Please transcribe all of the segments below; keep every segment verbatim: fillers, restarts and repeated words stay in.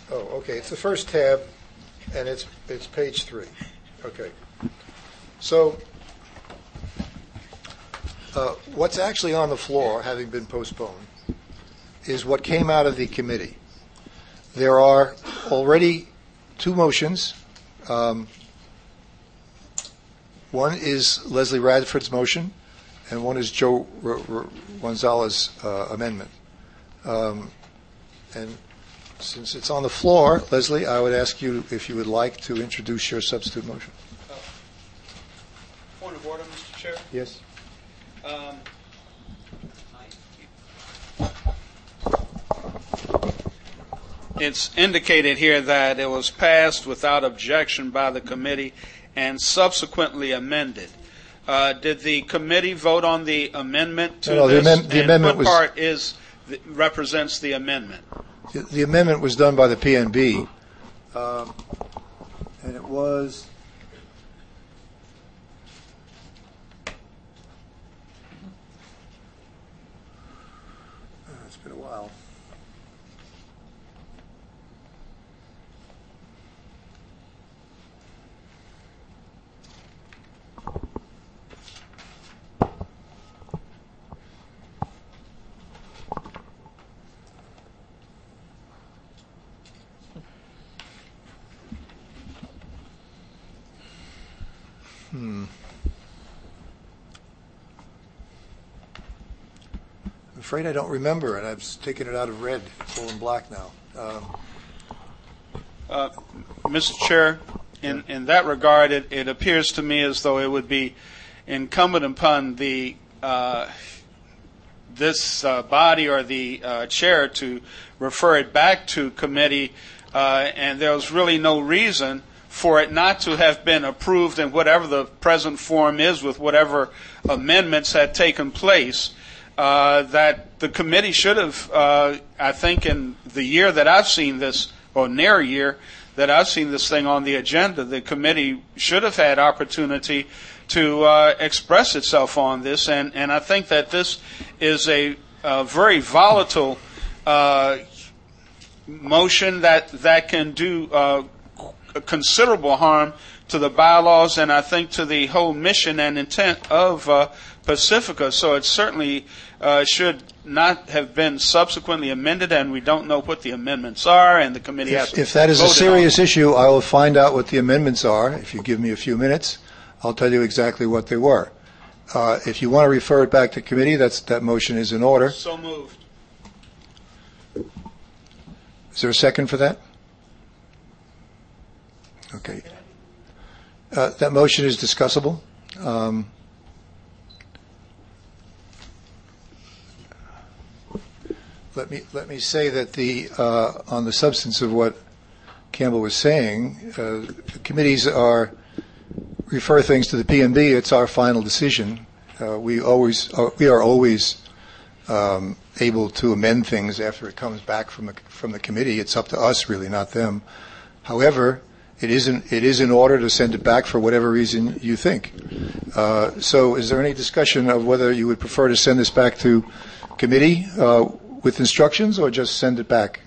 Oh, okay. It's the first tab, and it's it's page three. Okay. So, uh, what's actually on the floor, having been postponed, is what came out of the committee. There are already two motions. Um, one is Leslie Radford's motion, and one is Joe R- R- Gonzalez's uh, amendment. Um, and since it's on the floor, Leslie, I would ask you if you would like to introduce your substitute motion. Uh, point of order, Mister Chair. Yes. Um, it's indicated here that it was passed without objection by the committee and subsequently amended. Uh, did the committee vote on the amendment to no, no, this? The, amend- the and amendment what was, part is the, represents the amendment? The, the amendment was done by the P N B, um, and it was. Oh, it's been a while. Hmm. I'm afraid I don't remember, and I've taken it out of red. It's all in black now. Um, Uh, Mister Chair, in, in that regard, it, it appears to me as though it would be incumbent upon the uh, this uh, body or the uh, chair to refer it back to committee, uh, and there's really no reason for it not to have been approved in whatever the present form is with whatever amendments had taken place. Uh, that the committee should have, uh, I think in the year that I've seen this, or near a year that I've seen this thing on the agenda, the committee should have had opportunity to uh, express itself on this. And, and I think that this is a, a very volatile uh, motion that, that can do uh, considerable harm to the bylaws and I think to the whole mission and intent of uh, Pacifica. So it certainly uh, should not have been subsequently amended, and we don't know what the amendments are, and the committee has If, if that is a serious issue, I will find out what the amendments are. If you give me a few minutes, I'll tell you exactly what they were. Uh, if you want to refer it back to committee, that's, that motion is in order. So moved. Is there a second for that? Okay. Uh, that motion is discussable. Um, let me let me say that the uh, on the substance of what Campbell was saying, uh, the committees are refer things to the P N B. It's our final decision. Uh, we always uh, we are always um, able to amend things after it comes back from the, from the committee. It's up to us, really, not them. However, it isn't. It is in order to send it back for whatever reason you think. Uh, so, is there any discussion of whether you would prefer to send this back to committee uh, with instructions, or just send it back?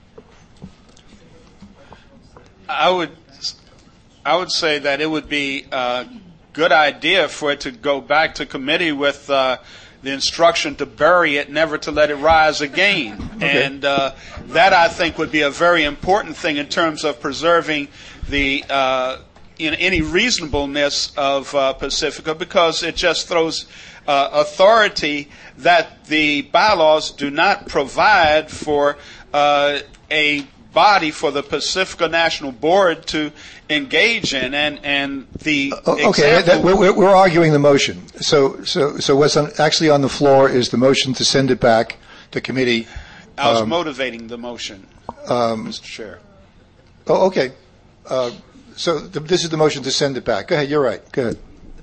I would. I would say that it would be a good idea for it to go back to committee with uh, the instruction to bury it, never to let it rise again. Okay. And uh, that, I think, would be a very important thing in terms of preserving the uh, in any reasonableness of uh, Pacifica, because it just throws uh, authority that the bylaws do not provide for uh, a body for the Pacifica National Board to engage in, and and the uh, okay, that, we're, we're arguing the motion. So so so what's on, actually on the floor is the motion to send it back to committee. I was um, motivating the motion, um, Mister Chair. Oh, okay. Uh, so the, this is the motion to send it back. Go ahead. You're right. Go ahead.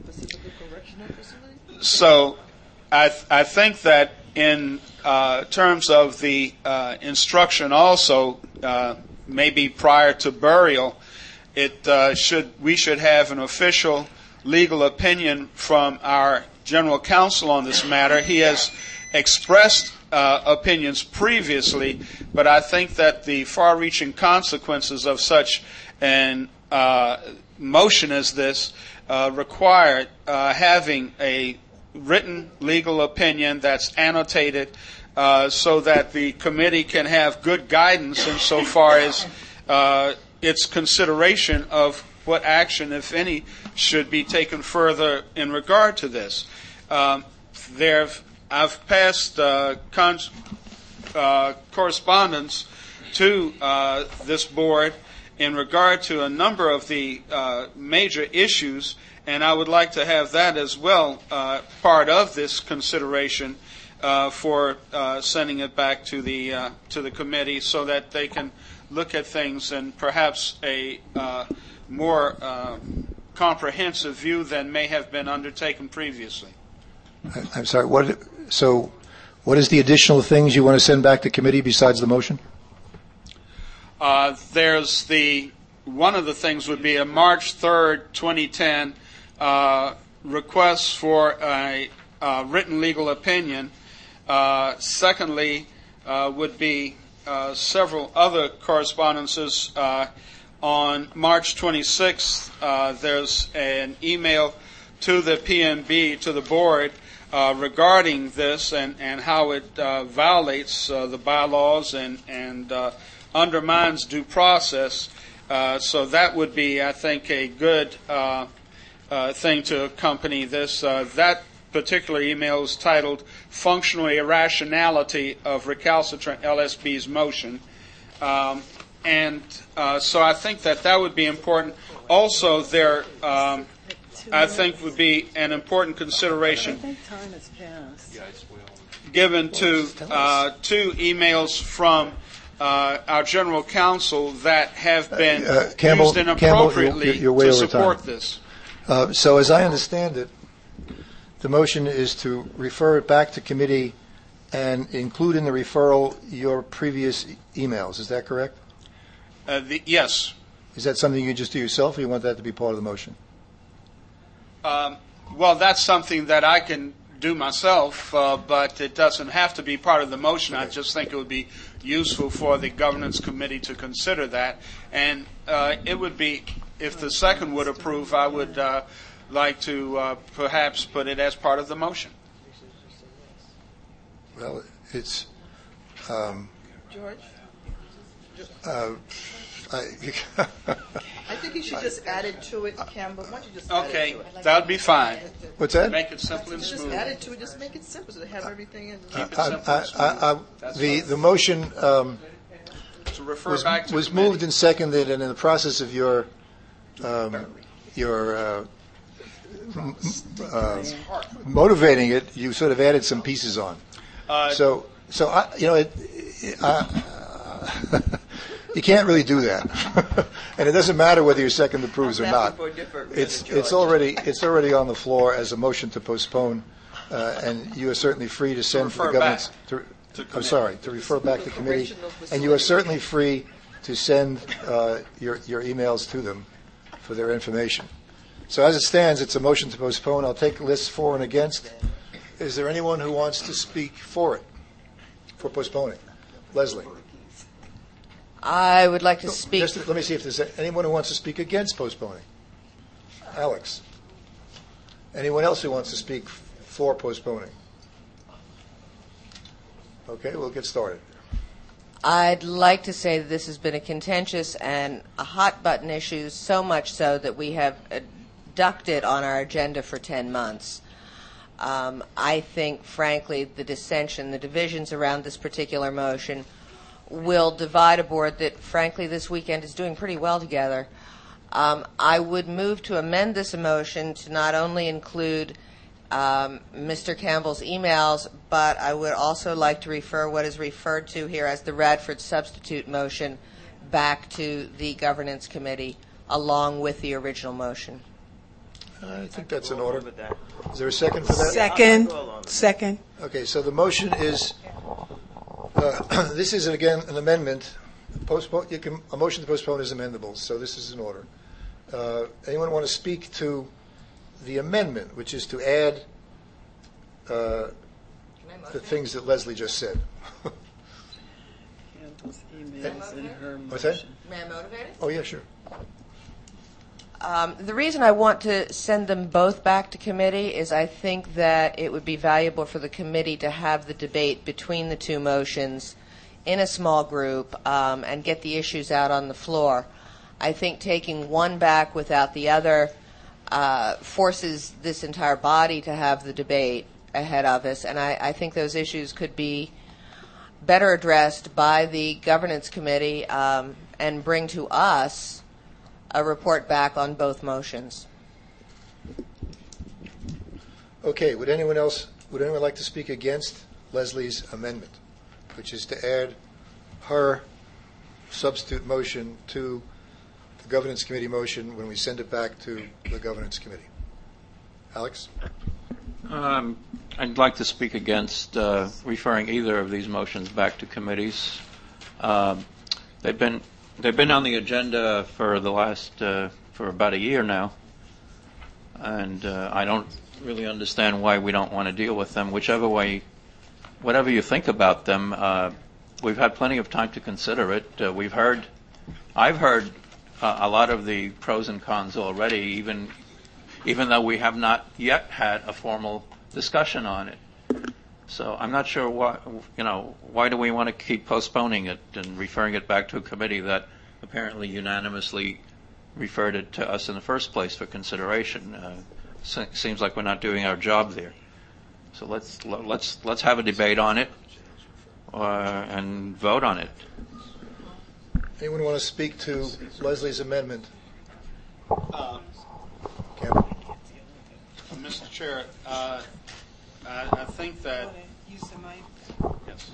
So, I th- I think that in uh, terms of the uh, instruction, also uh, maybe prior to burial, it uh, should we should have an official legal opinion from our general counsel on this matter. He has expressed uh, opinions previously, but I think that the far-reaching consequences of such an uh, motion as this uh, require uh, having a written legal opinion that's annotated uh, so that the committee can have good guidance insofar as uh, its consideration of what action, if any, should be taken further in regard to this. Um, there, I've passed uh, con- uh, correspondence to uh, this board in regard to a number of the uh, major issues, and I would like to have that as well uh, part of this consideration uh, for uh, sending it back to the uh, to the committee so that they can look at things in perhaps a uh, more uh, comprehensive view than may have been undertaken previously. I'm sorry. What? So, what is the additional things you want to send back to committee besides the motion? Uh, there's the one of the things would be a March third, twenty ten uh, request for a, a written legal opinion. Uh, secondly, uh, would be uh, several other correspondences. Uh, on March twenty-sixth, uh, there's an email to the P M B, to the board, uh, regarding this and, and how it uh, violates uh, the bylaws and, and uh, undermines due process. Uh, so that would be, I think, a good uh, uh, thing to accompany this. Uh, that particular email is titled Functional Irrationality of Recalcitrant L S B's Motion. Um, and uh, so I think that that would be important. Also, there, um, I think, would be an important consideration given to uh, two emails from Uh, our general counsel that have been uh, Campbell, used inappropriately Campbell, you're, you're way to over support time. this. Uh, so as I understand it, the motion is to refer it back to committee and include in the referral your previous e- emails. Is that correct? Uh, the, yes. Is that something you just do yourself, or you want that to be part of the motion? Um, well, that's something that I can do myself, uh, but it doesn't have to be part of the motion. I just think it would be useful for the governance committee to consider that. And uh, it would be, if the second would approve, I would uh, like to uh, perhaps put it as part of the motion. Well, it's... Um, George? uh, I, I think you should just add it to it, Campbell. Why don't you just Okay, add it to it? that would be fine. what's that? Make it simple and Just smooth. add it to it, just make it simple, so they have everything in. Keep it I, simple and smooth. I, I, I, the, the motion um, To refer was, back to was committee. moved and seconded, and in the process of your um, your uh, m- uh, motivating it, you sort of added some pieces on. Uh, So, so I, you know, it, I, you can't really do that, and it doesn't matter whether your second approves or I'm not. asking for a different It's George. it's already it's already on the floor as a motion to postpone, uh, and you are certainly free to send to the refer government. back To, to I'm committee. sorry, to refer back to committee, Correctional and you are certainly free to send uh, your your emails to them for their information. So as it stands, it's a motion to postpone. I'll take lists for and against. Is there anyone who wants to speak for it, for postponing? Leslie. I would like to speak. Just, let me see if there's anyone who wants to speak against postponing. Alex. Anyone else who wants to speak f- for postponing? Okay, we'll get started. I'd like to say that this has been a contentious and a hot button issue, so much so that we have uh, ducked it on our agenda for ten months. Um, I think, frankly, the dissension, the divisions around this particular motion will divide a board that, frankly, this weekend is doing pretty well together. Um, I would move to amend this motion to not only include um, Mister Campbell's emails, but I would also like to refer what is referred to here as the Radford substitute motion back to the governance committee along with the original motion. I think that's in order. Is there a second for that? Second, second. Okay, so the motion is, uh, this is again an amendment. Postpone, you can, a motion to postpone is amendable, so this is in order. Uh, anyone want to speak to the amendment, which is to add uh, the things that Leslie just said. Campbell's emails in her What's that? motion. May I motivate it? Oh, yeah, sure. Um, the reason I want to send them both back to committee is I think that it would be valuable for the committee to have the debate between the two motions in a small group um, and get the issues out on the floor. I think taking one back without the other uh, forces this entire body to have the debate ahead of us, and I, I think those issues could be better addressed by the governance committee um, and bring to us a report back on both motions. Okay, would anyone else, would anyone like to speak against Leslie's amendment, which is to add her substitute motion to the governance committee motion when we send it back to the governance committee? Alex? Um, I'd like to speak against uh, referring either of these motions back to committees. Um, they've been they've been on the agenda for the last uh, for about a year now, and uh, I don't really understand why we don't want to deal with them. Whichever way, whatever you think about them, uh, we've had plenty of time to consider it. Uh, we've heard, I've heard uh, a lot of the pros and cons already, even. even though we have not yet had a formal discussion on it. So I'm not sure why, you know, why do we want to keep postponing it and referring it back to a committee that apparently unanimously referred it to us in the first place for consideration? Uh, se- seems like we're not doing our job there. So let's let's let's have a debate on it uh, and vote on it. Anyone want to speak to Leslie's amendment? Uh, Campbell? Mister Chair, uh, I, I think that Use the mic. yes,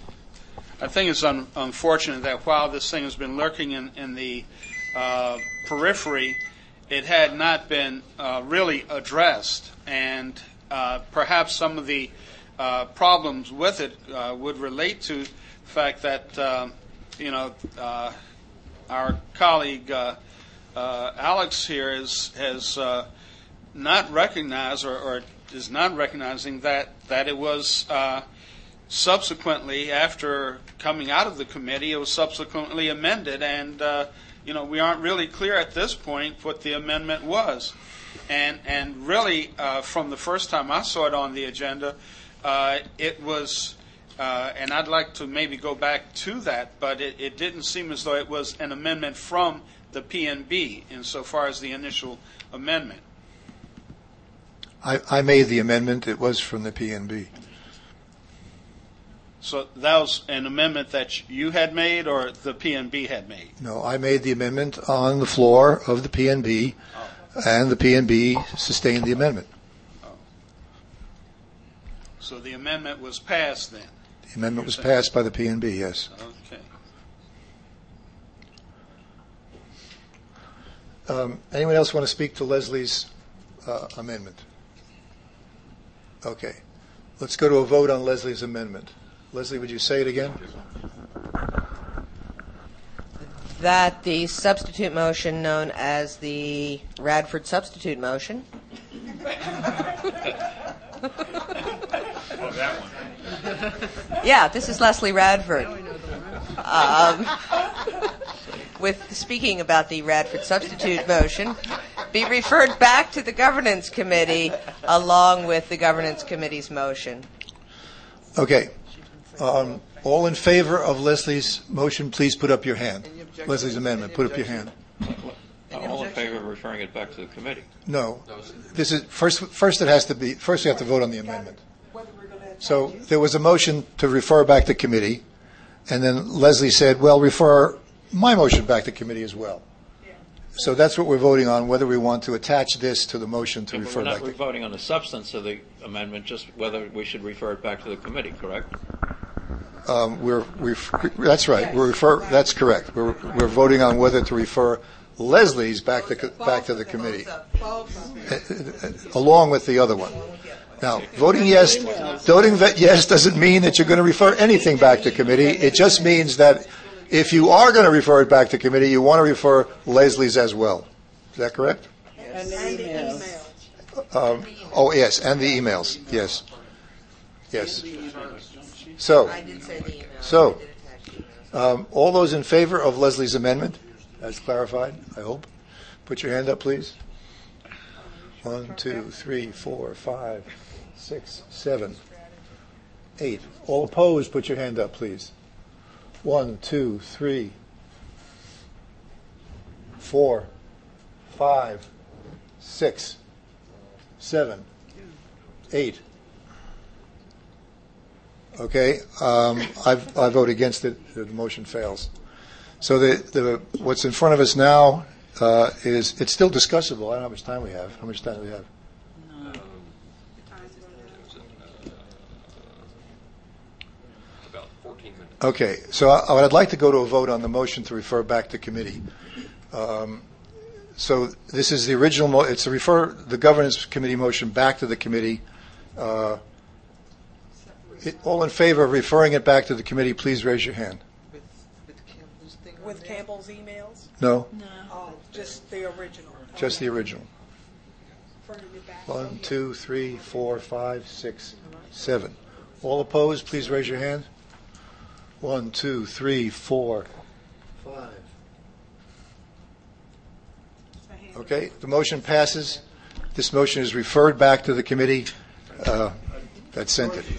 I think it's un, unfortunate that while this thing has been lurking in, in the uh, periphery, it had not been uh, really addressed, and uh, perhaps some of the uh, problems with it uh, would relate to the fact that uh, you know uh, our colleague uh, uh, Alex here is, has uh, not recognized or, or is not recognizing that that it was uh, subsequently, after coming out of the committee, it was subsequently amended, and uh, you know we aren't really clear at this point what the amendment was, and and really uh, from the first time I saw it on the agenda, uh, it was, uh, and I'd like to maybe go back to that, but it, it didn't seem as though it was an amendment from the P N B insofar as the initial amendment. I, I made the amendment. It was from the P N B. So that was an amendment that you had made or the P N B had made? No, I made the amendment on the floor of the P N B, Oh. and the P N B sustained the amendment. So the amendment was passed then? The amendment was passed by the P N B, yes. Okay. Um, anyone else want to speak to Leslie's uh, amendment? Okay. Let's go to a vote on Leslie's amendment. Leslie, would you say it again? That the substitute motion known as the Radford substitute motion Oh, that one. yeah, this is Leslie Radford. Um, with speaking about the Radford substitute motion, be referred back to the governance committee along with the governance committee's motion. Okay. Um, all in favor of Leslie's motion, please put up your hand. Leslie's amendment, put up your hand. All in favor of referring it back to the committee? No. This is first. First, it has to be. First, we have to vote on the amendment. So there was a motion to refer back to committee, and then Leslie said, "Well, refer my motion back to committee as well." So that's what we're voting on, whether we want to attach this to the motion to Yeah, but refer we're not back to. voting on the substance of the amendment, just whether we should refer it back to the committee, correct? Um, we're, we're, that's right. We're refer, that's correct. We're, we're voting on whether to refer Leslie's back to back to the committee, along with the other one. Now, voting yes, voting yes doesn't mean that you're going to refer anything back to committee. It just means that if you are going to refer it back to committee, you want to refer Leslie's as well. Is that correct? And the emails. Um, oh, yes, and the emails, yes. Yes. So, I did say the email. So- I did attach the email. um, all those in favor of Leslie's amendment, as clarified, I hope, put your hand up, please. One, two, three, four, five, six, seven, eight. All opposed, put your hand up, please. One, two, three, four, five, six, seven, eight. Okay, um, I've, I vote against it. The motion fails. So the, the what's in front of us now uh, is it's still discussable. I don't know how much time we have. How much time do we have? About fourteen minutes. Okay, so I, I'd like to go to a vote on the motion to refer back to committee. Um, so this is the original. Mo- it's to refer the governance committee motion back to the committee. Uh, it, all in favor of referring it back to the committee, please raise your hand. With, with Campbell's thing on With there? Campbell's emails? No, Oh, just the original. just the original. Referring it back. One, two, three, four, five, six, seven. All opposed, please raise your hand. One, two, three, four, five. Okay, the motion passes. This motion is referred back to the committee uh, that sent it.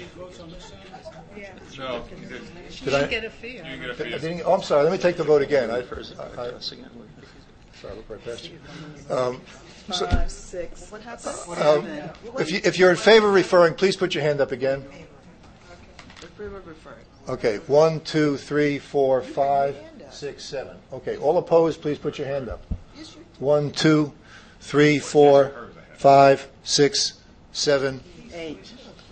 No. Did I? Get a fee. I didn't- Oh, I'm sorry. Let me take the vote again. I, I, I, sorry, I look right past you. Um, so, Five, six. What happened? um, if, you, if you're in favor of referring, please put your hand up again. If we were referring. Okay, one, two, three, four, five, six, seven. Okay, all opposed, please put your hand up. One, two, three, four, five, six, seven. Eight.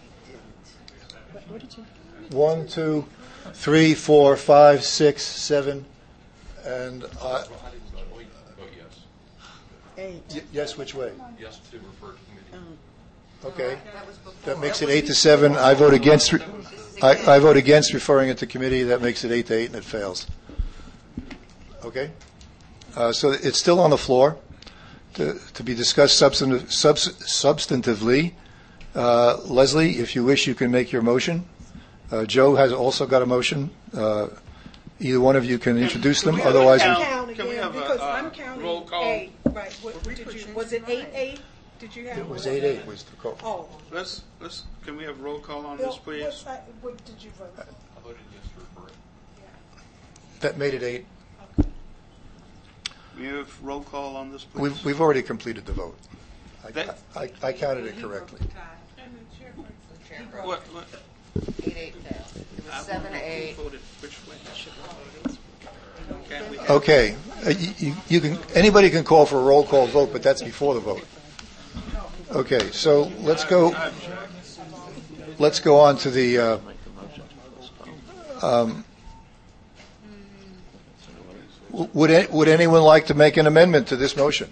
One, two, three, four, five, six, seven, and uh, Vote yes. Eight. y- yes, which way? Yes to refer to committee. Okay, that makes it eight to seven. I vote against. Re- I, I vote against referring it to committee. That makes it eight to eight, and it fails. Okay, uh, so it's still on the floor to, to be discussed substantive, subs, substantively. Uh, Leslie, if you wish, you can make your motion. Uh, Joe has also got a motion. Uh, either one of you can introduce them. Can we have a Otherwise, count? Count Can we again, have a, because uh, I'm counting roll call? eight. Right, what, did you, was it eight, eight? Did you have? it was eight eight was the call. Oh. Let's, let's, can we have roll call on Bill, this, please? what side- what did you vote? I voted yes to refer it. That made it eight. We have roll call on this, please? We've, we've already completed the vote. I, That- I, I counted it correctly. What, what? Eight, eight failed. It was seven, eight. Voted which way? Can't we have- Okay, uh, you, you- you can, anybody can call for a roll call vote, but that's before the vote. Okay, so let's go, let's go on to the, uh, um, w- would, a- would anyone like to make an amendment to this motion?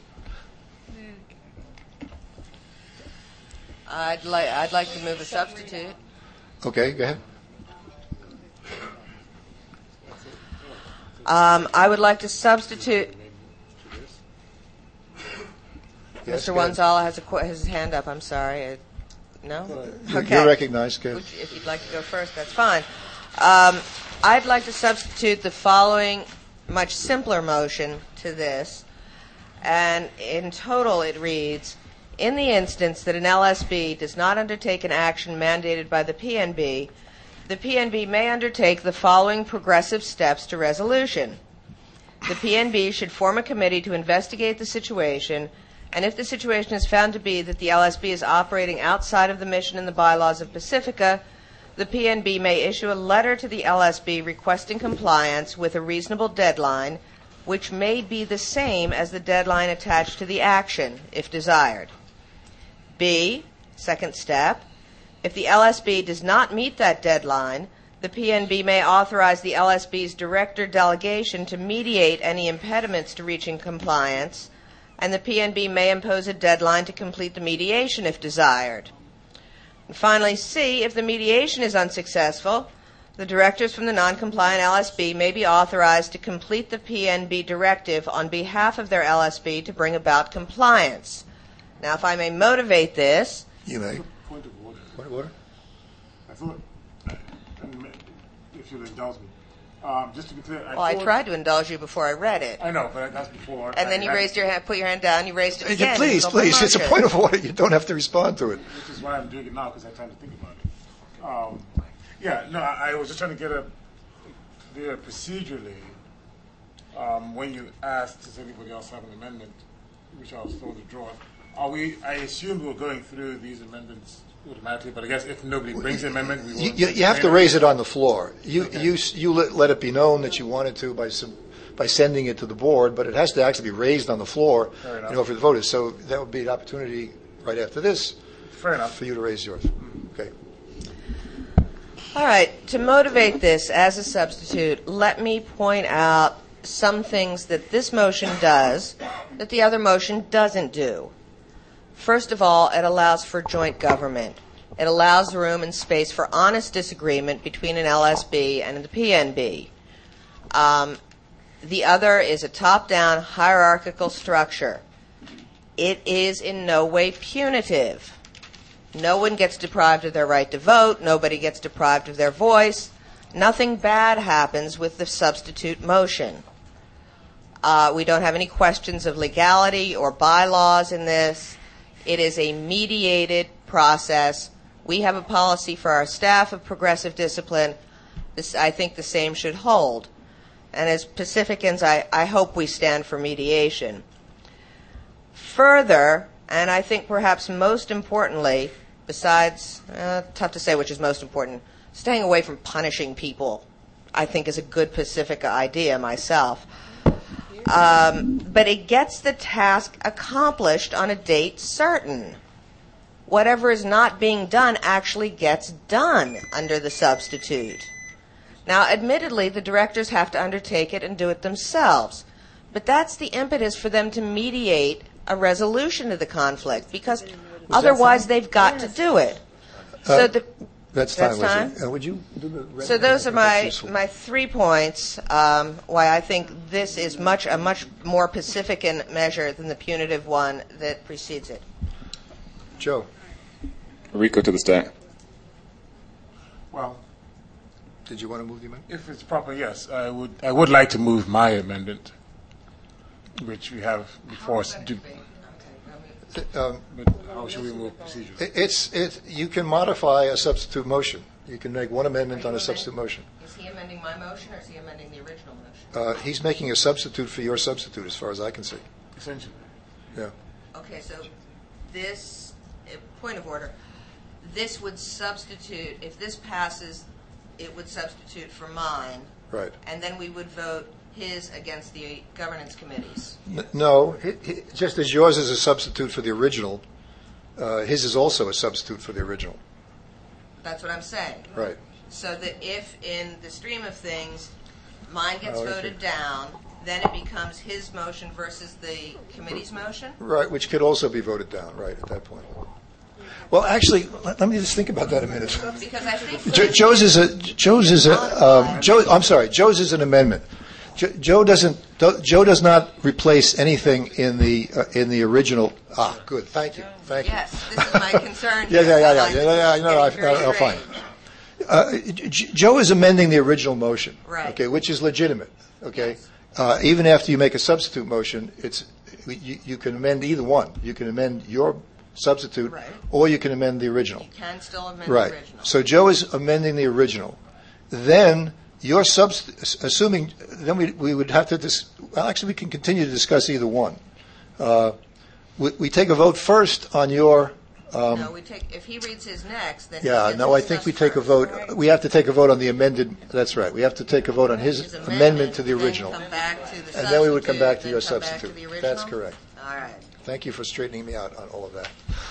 I'd like, I'd like to move a substitute. Okay, go ahead. Um, I would like to substitute. Yes, Mister go ahead. Wanzala has a, qu- his hand up. I'm sorry. Uh, No? You're- Okay. You're recognized, good. Which, if you'd like to go first, that's fine. Um, I'd like to substitute the following much simpler motion to this. And in total, it reads, in the instance that an L S B does not undertake an action mandated by the P N B, the P N B may undertake the following progressive steps to resolution. The P N B should form a committee to investigate the situation, and if the situation is found to be that the L S B is operating outside of the mission and the bylaws of Pacifica, the P N B may issue a letter to the L S B requesting compliance with a reasonable deadline, which may be the same as the deadline attached to the action, if desired. B, second step, if the L S B does not meet that deadline, the P N B may authorize the L S B's director delegation to mediate any impediments to reaching compliance, and the P N B may impose a deadline to complete the mediation if desired. And finally, C, if the mediation is unsuccessful, the directors from the non-compliant L S B may be authorized to complete the P N B directive on behalf of their L S B to bring about compliance. Now, if I may motivate this, You may. Point of order. Point of order? thought, if you'll indulge me, um, just to be clear, I Well, I thought, tried to indulge you before I read it. I know, but that's before. And then I- you I- raised your hand, put your hand down, you raised it again. Please, It's a please, it's a motion. point of order. You don't have to respond to it. Which is why I'm doing it now, because I time to think about it. Um, yeah, no, I, I was just trying to get a clear procedurally. Um, when you asked, does anybody else have an amendment, which I was told to draw, are we? I assumed we were going through these amendments automatically, but I guess if nobody brings an amendment, we You, won't. you you have to raise it on the floor. You, Okay. you, s- you let, let it be known that you wanted to by some, by sending it to the board, but it has to actually be raised on the floor Fair enough. in order for the voters. So that would be an opportunity right after this Fair enough. for you to raise yours. Okay. All right, to motivate this as a substitute, let me point out some things that this motion does that the other motion doesn't do. First of all, it allows for joint government. It allows room and space for honest disagreement between an L S B and the P N B. Um, the other is a top-down hierarchical structure. It is in no way punitive. No one gets deprived of their right to vote. Nobody gets deprived of their voice. Nothing bad happens with the substitute motion. Uh, we don't have any questions of legality or bylaws in this. It is a mediated process. We have a policy for our staff of progressive discipline. This, I think the same should hold. And as Pacificans, I, I hope we stand for mediation. Further, and I think perhaps most importantly, besides, uh, tough to say which is most important, staying away from punishing people, I think is a good Pacifica idea myself. Um, but it gets the task accomplished on a date certain. Whatever is not being done actually gets done under the substitute. Now, admittedly, the directors have to undertake it and do it themselves. But that's the impetus for them to mediate a resolution of the conflict, because otherwise they've got to do it. So Uh, the, That's That's time, time? Leslie. Uh, would you do the red so one? those I are think that's my useful. my three points. Um, why I think this is much a much more Pacifican measure than the punitive one that precedes it. Joe. Rico to the stack. Well, Did you want to move the amendment? if it's proper, yes, I would. I would like to move my amendment, which we have before us. Do, Um, but how should we move procedures? it- It's, it, you can modify a substitute motion. You can make one amendment on a substitute motion. Is he amending my motion, or is he amending the original motion? Uh, He's making a substitute for your substitute, as far as I can see. Essentially. Yeah. Okay, so this, uh, point of order, this would substitute, if this passes, it would substitute for mine, Right. and then we would vote his against the governance committees. N- No, hi- hi- just as yours is a substitute for the original, uh, his is also a substitute for the original. That's what I'm saying. Right. So that if in the stream of things, mine gets Oh, I see. voted down, then it becomes his motion versus the committee's motion? Right, which could also be voted down, right, at that point. Well, actually, let, let me just think about that a minute. Because I think... Jo- Joe's is a, Joe's is a, um, Joe, I'm sorry, Joe's is an amendment. Jo- Joe doesn't, do- Joe does not replace anything in the, uh, in the original. Ah, good, thank you, thank you. Yes, this is my concern. Yeah, here. yeah, yeah, I yeah, like yeah, this yeah, is no, no, I, getting very no, no, fine. strange. Uh, J- J- Joe is amending the original motion. Right. Okay, which is legitimate, okay? Uh, even after you make a substitute motion, it's, you, you can amend either one. You can amend your substitute, Right. or you can amend the original. You can still amend Right. the original. So Joe is amending the original. Then your subst, assuming, then we, we would have to, dis, well, actually, we can continue to discuss either one. Uh, we, we take a vote first on your, um, No, we take, if he reads his next, then... he yeah, gets no, to I think discuss we take a first. vote, we have to take a vote on the amended, that's right, we have to take a vote on his amendment to the then original. come back to the And then we would come substitute, back to then your come back to substitute. the original? That's correct. All right. Thank you for straightening me out on all of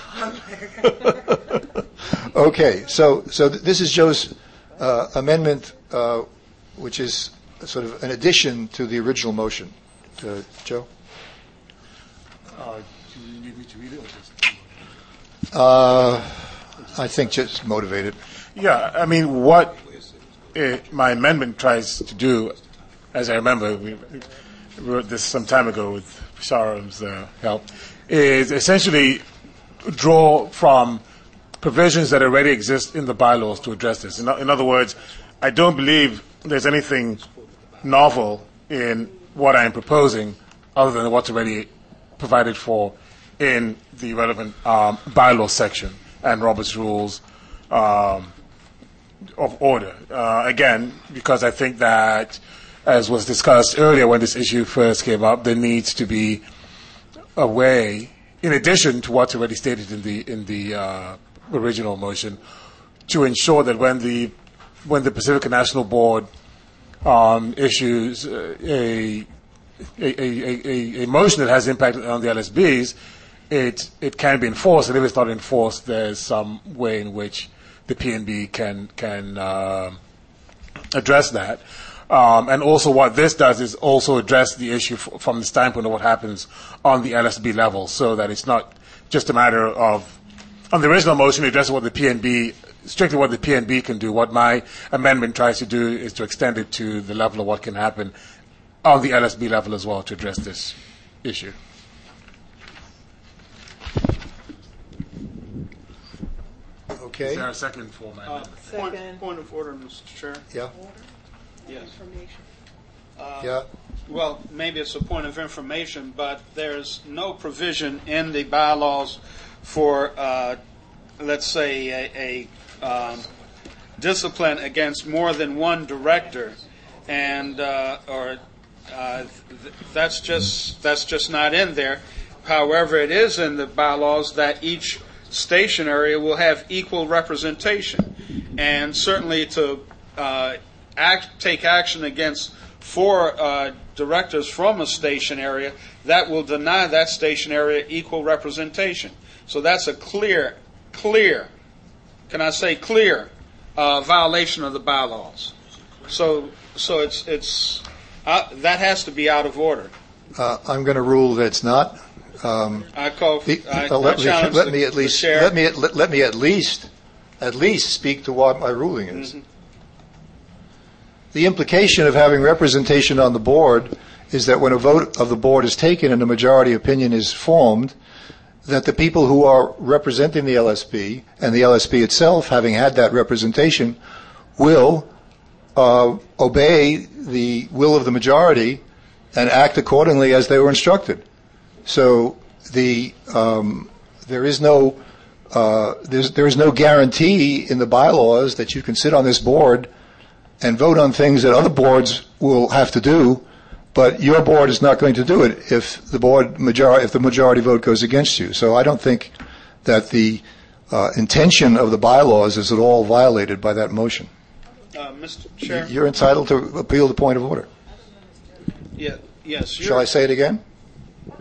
that. Okay, so so th- this is Joe's uh, amendment, uh, which is sort of an addition to the original motion. Uh, Joe? Uh, do you need me to read it or just? Uh, I think just motivated. Yeah, I mean, what it, my amendment tries to do, as I remember, we wrote this some time ago with Sharon's uh, help, is essentially draw from provisions that already exist in the bylaws to address this. In, in other words, I don't believe there's anything novel in what I am proposing other than what's already provided for in the relevant um, bylaw section and Robert's Rules um, of Order. Uh, again, because I think that, as was discussed earlier when this issue first came up, there needs to be a way, in addition to what's already stated in the in the uh, original motion, to ensure that when the when the Pacifica National Board um, issues uh, a, a, a, a, a motion that has impact on the L S Bs, it it can be enforced, and if it's not enforced, there's some way in which the P N B can can uh, address that. Um, and also what this does is also address the issue f- from the standpoint of what happens on the L S B level, so that it's not just a matter of, on the original motion, it addresses what the P N B, strictly what the P N B can do. What my amendment tries to do is to extend it to the level of what can happen on the L S B level as well to address this issue. Okay. Is there a second for my Uh, amendment? point, Second. point of order, Mister Chair. Yeah. Yes. Information. Yeah. Well, maybe it's a point of information, but there's no provision in the bylaws for, uh, let's say, a, a um, discipline against more than one director, and uh, or uh, th- that's just that's just not in there. However, it is in the bylaws that each station area will have equal representation, and certainly to uh, act, take action against four uh, directors from a station area, that will deny that station area equal representation. So that's a clear, clear, can I say clear, uh, violation of the bylaws. So, so it's it's uh, that has to be out of order. Uh, I'm going to rule that it's not. Um, I call. the- I, uh, let I me, challenge let the, me at the least chair. let me let, let me at least at least speak to what my ruling is. Mhm. The implication of having representation on the board is that when a vote of the board is taken and a majority opinion is formed, that the people who are representing the L S B and the L S B itself, having had that representation, will uh, obey the will of the majority and act accordingly as they were instructed. So the um, there is no uh, there's, there is no guarantee in the bylaws that you can sit on this board and vote on things that other boards will have to do, but your board is not going to do it if the board majority if the majority vote goes against you. So I don't think that the uh, intention of the bylaws is at all violated by that motion. Uh, Mister Chair. You're entitled to appeal the point of order. Yeah. Yes. Shall I say it again? I,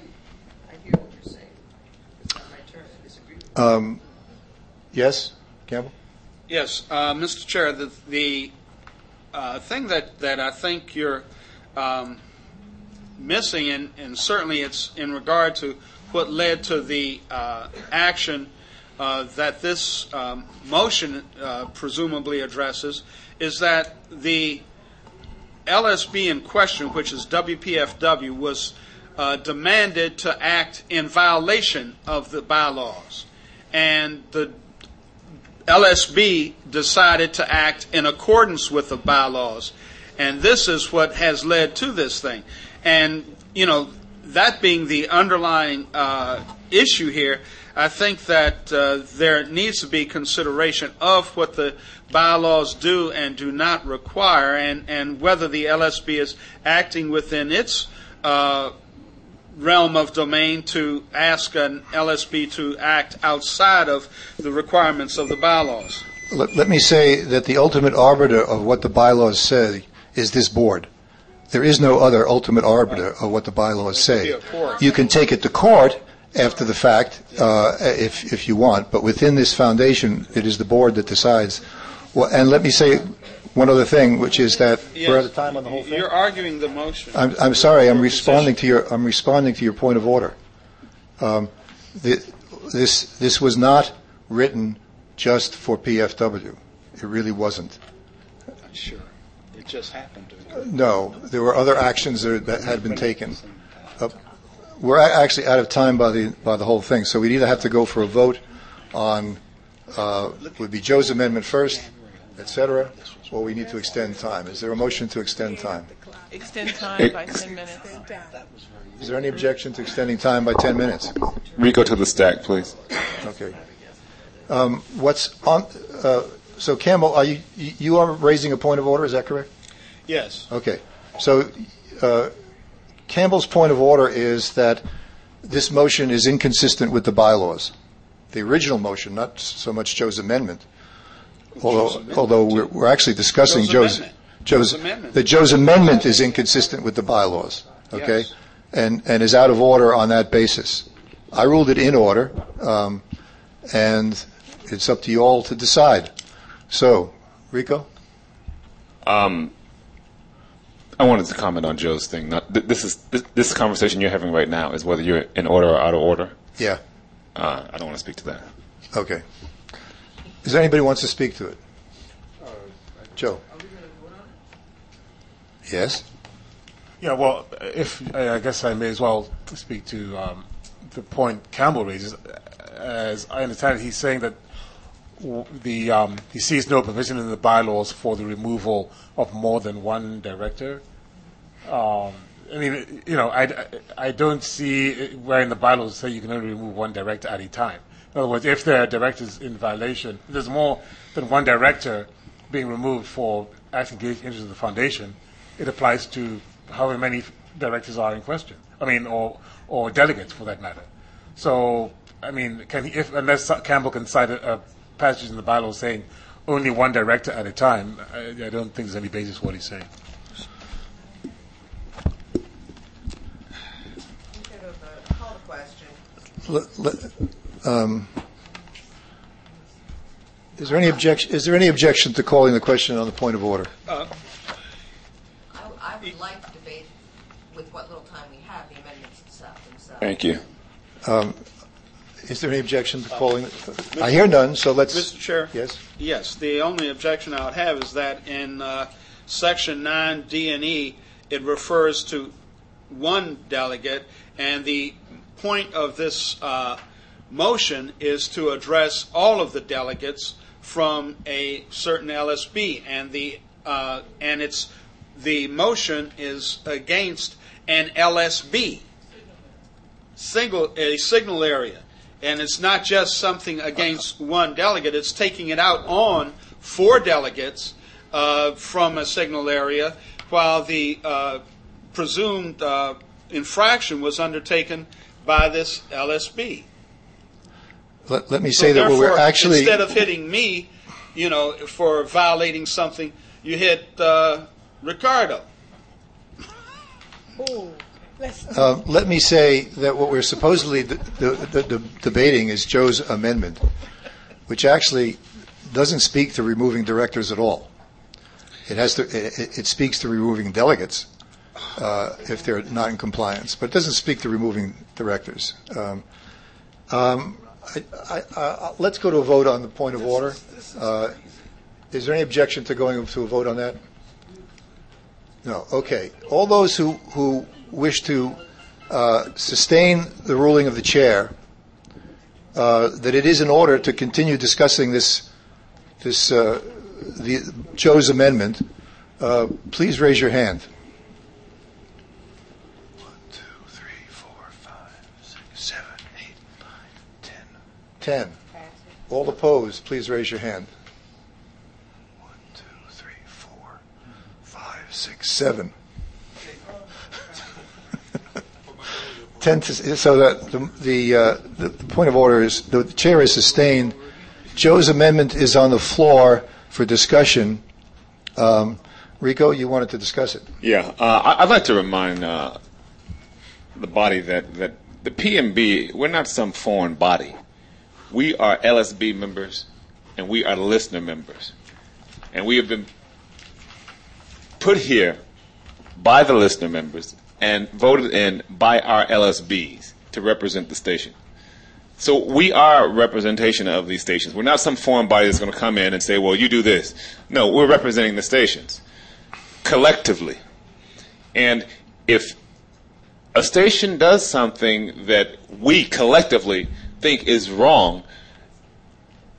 I hear what you're saying. It's not my turn to disagree. Um, yes, Campbell? Yes, uh, Mister Chair, the, the uh, thing that, that I think you're um, missing, and, and certainly it's in regard to what led to the uh, action uh, that this um, motion uh, presumably addresses, is that the L S B in question, which is W P F W, was uh, demanded to act in violation of the bylaws. And the L S B decided to act in accordance with the bylaws. And this is what has led to this thing. And, you know, that being the underlying uh, issue here, I think that uh, there needs to be consideration of what the bylaws do and do not require, and, and whether the L S B is acting within its uh, realm of domain to ask an L S B to act outside of the requirements of the bylaws. Let, let me say that the ultimate arbiter of what the bylaws say is this board. There is no other ultimate arbiter of what the bylaws say. You can take it to court after the fact, uh, if if you want, but within this foundation, it is the board that decides. Well, and let me say one other thing, which is that Yes, we're out of time on the whole thing. You're arguing the motion. I'm, I'm sorry. I'm responding to your. I'm responding to your point of order. Um, the, this this was not written just for P F W. It really wasn't. Sure. It just happened to me. No, there were other actions that, that had been taken. Uh, we're a- actually out of time by the by the whole thing, so we'd either have to go for a vote on uh, would be Joe's amendment first, et cetera, or we need to extend time. Is there a motion to extend time? Extend time by ten minutes. Is there any objection to extending time by ten minutes? Rico to the stack, please. Okay. Um, what's on? Uh, so Campbell, are you you are raising a point of order? Is that correct? Yes. Okay. So uh, Campbell's point of order is that this motion is inconsistent with the bylaws. The original motion, not so much Joe's amendment, although Joe's amendment. although we're, we're actually discussing Joe's Joe's amendment. Joe's, Joe's amendment. the Joe's amendment is inconsistent with the bylaws. Okay. Yes. And and is out of order on that basis. I ruled it in order, um, and it's up to you all to decide. So, Rico? Um, I wanted to comment on Joe's thing. Not, th- this is this, this conversation you're having right now is whether you're in order or out of order. Yeah. Uh, I don't want to speak to that. Okay. Is there anybody who wants to speak to it? Joe? Yes? Yeah, well, if I guess I may as well speak to um, the point Campbell raises. As I understand it, he's saying that w- the um, he sees no provision in the bylaws for the removal of more than one director. Um, I mean, you know, I, I, I don't see where in the bylaws say you can only remove one director at a time. In other words, if there are directors in violation, there's more than one director being removed for acting against the interests of the foundation, it applies to however many directors are in question. I mean, or or delegates for that matter. So, I mean, can he, if unless Campbell can cite a, a passage in the bylaws saying only one director at a time, I, I don't think there's any basis for what he's saying. Call the question. Let- let- um, is there any objection? Is there any objection to calling the question on the point of order? Uh, I, I would like to debate with what little time we have the amendments itself themselves. Thank you. Um, is there any objection to calling? I hear none. So let's. Mister Chair? Yes. Yes, the only objection I would have is that in uh, Section nine D and E, it refers to one delegate, and the point of this uh, motion is to address all of the delegates from a certain L S B, and the uh, and it's the motion is against an L S B, single a signal area. And it's not just something against one delegate, it's taking it out on four delegates uh, from a signal area, while the uh, presumed uh, infraction was undertaken by this L S B. Let, let me So say that what we're therefore, actually. instead of hitting me, you know, for violating something, you hit uh, Ricardo. Oh, let's, Uh, let me say that what we're supposedly d- d- d- d- debating is Joe's amendment, which actually doesn't speak to removing directors at all. It has to. It, it speaks to removing delegates uh, if they're not in compliance, but it doesn't speak to removing directors. Um, um, I, I, I, let's go to a vote on the point of order. Uh, is there any objection to going to a vote on that? No. Okay. All those who, who wish to uh, sustain the ruling of the chair uh, that it is in order to continue discussing this this uh, the Joe's amendment, uh, please raise your hand. One, two, three, four, five, six, seven, eight, nine, ten. Ten. All opposed, please raise your hand. One, two, three, four, five, six, seven. Ten to, so that the the, uh, the the point of order is the chair is sustained. Joe's amendment is on the floor for discussion. Um, Rico, you wanted to discuss it. Yeah, uh, I- I'd like to remind uh, the body that, that the P M B, we're not some foreign body. We are L S B members, and we are listener members. And we have been put here by the listener members and voted in by our L S Bs to represent the station. So we are representation of these stations. We're not some foreign body that's going to come in and say, well, you do this. No, we're representing the stations collectively. And if a station does something that we collectively think is wrong,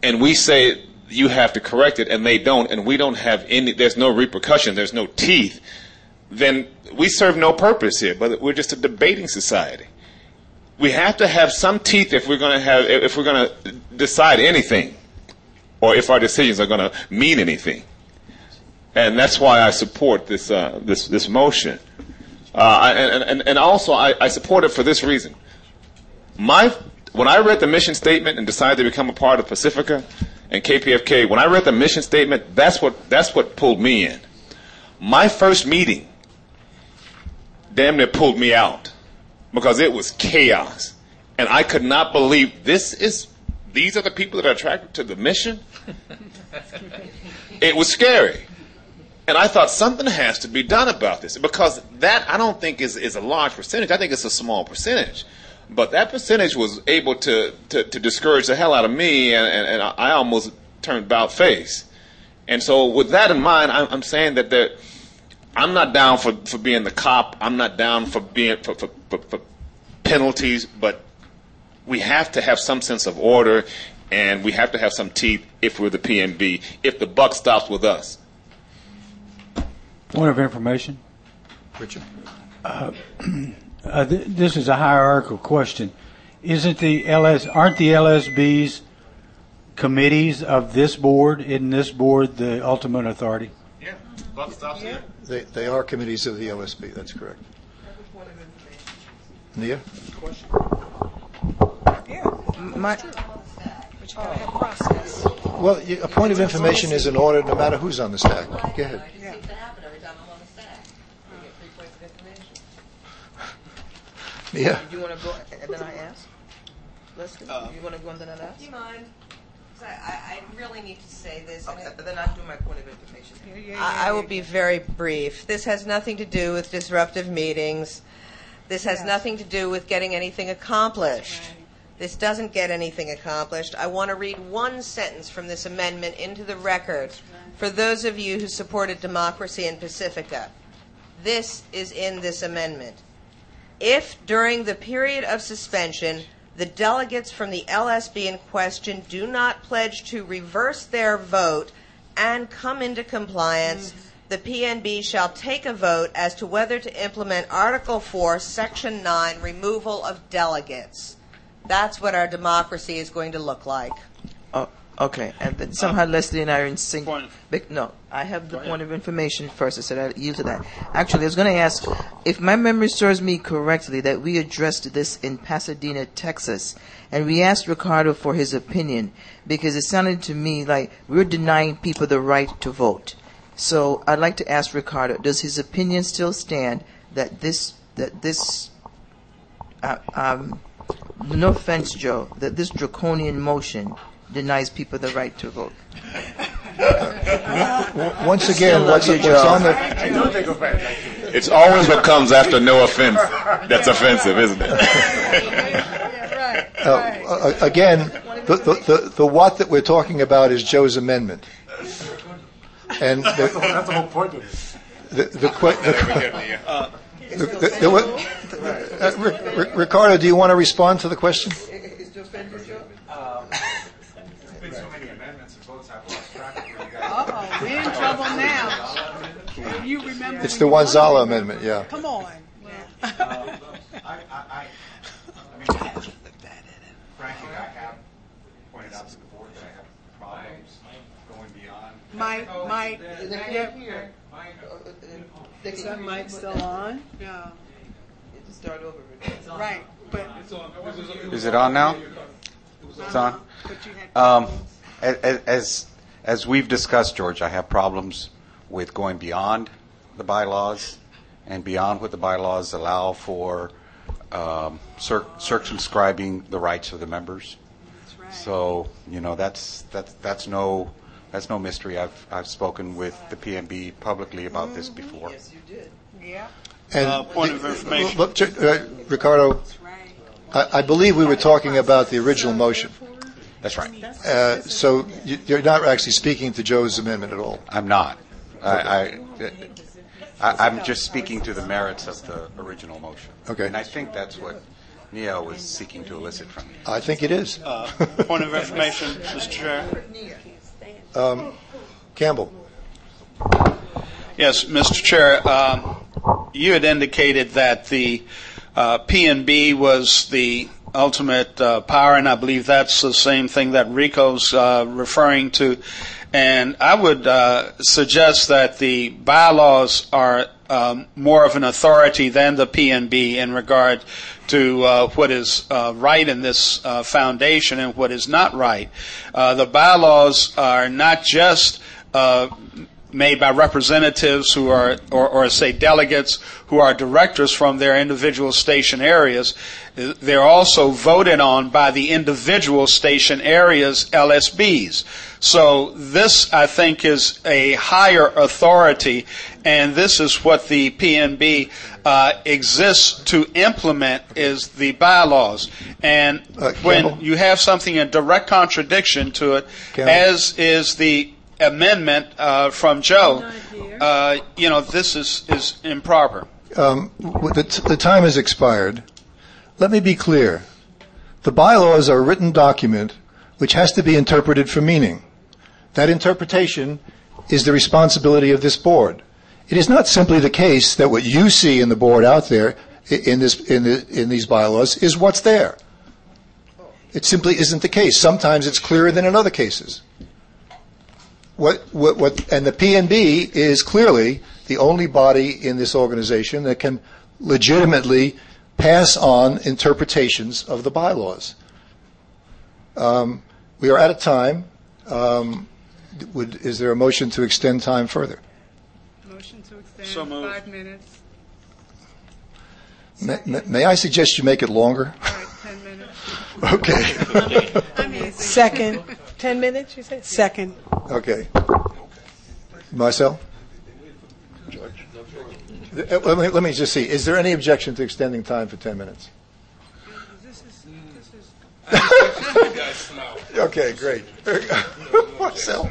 and we say you have to correct it, and they don't, and we don't have any, there's no repercussion, there's no teeth, then we serve no purpose here, but we're just a debating society. We have to have some teeth if we're going to have, if we're going to decide anything, or if our decisions are going to mean anything. And that's why I support this uh, this this motion. Uh, and, and and also I, I support it for this reason. My when I read the mission statement and decided to become a part of Pacifica and K P F K, when I read the mission statement, that's what that's what pulled me in. My first meeting damn near pulled me out because it was chaos, and I could not believe this is these are the people that are attracted to the mission. It was scary. And I thought something has to be done about this, because that I don't think is, is a large percentage. I think it's a small percentage. But that percentage was able to, to, to discourage the hell out of me, and, and, and I almost turned about face. And so with that in mind, I'm, I'm saying that there, I'm not down for, for being the cop. I'm not down for being for, for, for, for penalties, but we have to have some sense of order, and we have to have some teeth if we're the P M B, if the buck stops with us. Point of information. Richard? Uh, uh, th- this is a hierarchical question. Isn't the L S, aren't the L S B's committees of this board, isn't this board the ultimate authority? Yeah, buck stops here. They, they are committees of the L S B, that's correct. Nia? My, But you gotta have process. Well, you- a point of information is in order no matter who's on the stack. Go ahead. Yeah. Yeah. you want to go and then I ask? Leslie, you want to go and then I ask? Do you mind? 'Cause I, I really need to say this. and Okay, it- then I'll do my point of information. Yeah, yeah, yeah, I, I will yeah, be yeah. very brief. This has nothing to do with disruptive meetings. This has Yes. nothing to do with getting anything accomplished. Right. This doesn't get anything accomplished. I want to read one sentence from this amendment into the record for those of you who supported democracy in Pacifica. This is in this amendment. If during the period of suspension the delegates from the L S B in question do not pledge to reverse their vote and come into compliance, the P N B shall take a vote as to whether to implement Article four, Section nine, removal of delegates. That's what our democracy is going to look like. Oh, okay. And then somehow Leslie and I are in sync. Point. Bec- No, I have the point of information first. I said I'd yield to that. Actually, I was going to ask if my memory serves me correctly that we addressed this in Pasadena, Texas, and we asked Ricardo for his opinion because it sounded to me like we're denying people the right to vote. So I'd like to ask Ricardo: does his opinion still stand that this that this uh, um, no offense, Joe, that this draconian motion denies people the right to vote? Once again, what's, you, what's Joe. on the I don't take offense. It's always what comes after no offense that's offensive, isn't it? Yeah, right, uh, right. uh, again, the, the, the, the what that we're talking about is Joe's amendment. And That's the, the, that's the whole point of it. the, the, que- the, the, the, the, what- uh, Ric- Ric- Ricardo, do you want to respond to the question? Is Joe offended, Joe? There's been so many amendments and votes, I've lost track of where you guys Uh-oh, we're in trouble now. You remember It's when the you Wanzala won? amendment, yeah. Come on. I, I, I, I mean, frankly, I have pointed out to the board that I have problems going beyond. Mike, Mike, yeah, Is that mic still on? Yeah, Start over. right, but. Is it on now? It's on. But you had Um, problems. as, as as we've discussed, George, I have problems with going beyond the bylaws and beyond what the bylaws allow for um, cir- circumscribing the rights of the members. That's right. So you know that's that's that's no that's no mystery. I've I've spoken with the P M B publicly about this before. Yes, you did. Yeah, And Uh, point of information. Look, uh, Ricardo, that's right. I, I believe we were talking about the original motion. That's right. Uh, so you, you're not actually speaking to Joe's amendment at all. I'm not. I, I, I I'm just speaking to the merits of the original motion. Okay. And I think that's what Neo was seeking to elicit from you. I think it is. Uh, point of information, Mister Chair. Um, Campbell. Yes, Mister Chair. Um, you had indicated that the uh, P N B was the ultimate uh, power, and I believe that's the same thing that Rico's uh, referring to. And I would uh, suggest that the bylaws are um, more of an authority than the P N B in regard to uh, what is uh, right in this uh, foundation and what is not right. Uh, the bylaws are not just uh, made by representatives who are, or, or say delegates who are directors from their individual station areas. They're also voted on by the individual station areas, L S Bs. So this, I think, is a higher authority, and this is what the P N B uh, exists to implement, is the bylaws. And Uh, when Campbell? you have something in direct contradiction to it, Campbell? as is the amendment uh, from Joe, uh, you know, this is, is improper. Um, w- the, t- the time has expired. Let me be clear. The bylaws are a written document which has to be interpreted for meaning. That interpretation is the responsibility of this board. It is not simply the case that what you see in the board out there i- in this in, the, in these bylaws is what's there. It simply isn't the case. Sometimes it's clearer than in other cases. What, what, what, and the P N B is clearly the only body in this organization that can legitimately pass on interpretations of the bylaws. Um, we are out of time. Um, would, is there a motion to extend time further? Motion to extend So moved. five minutes. May, may, may I suggest you make it longer? All right, ten minutes. Okay. I'm easy. Second. Ten minutes, you said? Second. Okay. Marcel? Uh, Let me, let me just see. Is there any objection to extending time for ten minutes? This is, this is. Okay, great. Marcel?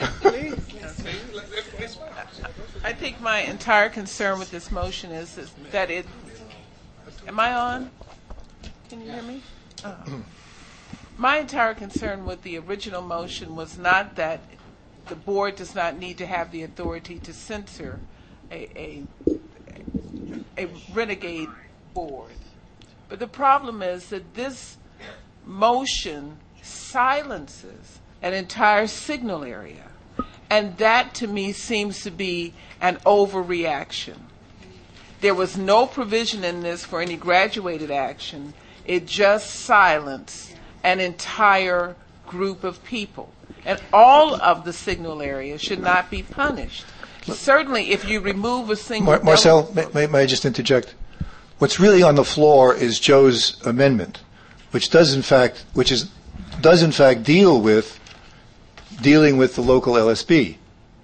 I think my entire concern with this motion is, is that it. Am I on? Can you hear me? Oh. My entire concern with the original motion was not that the board does not need to have the authority to censor a, a, a renegade board. But the problem is that this motion silences an entire signal area. And that, to me, seems to be an overreaction. There was no provision in this for any graduated action. It just silenced an entire group of people. And all of the signal areas should not be punished. Certainly, if you remove a single... Mar- Marcel, may, may, may I just interject? What's really on the floor is Joe's amendment, which does in fact, which is, does in fact deal with dealing with the local L S B.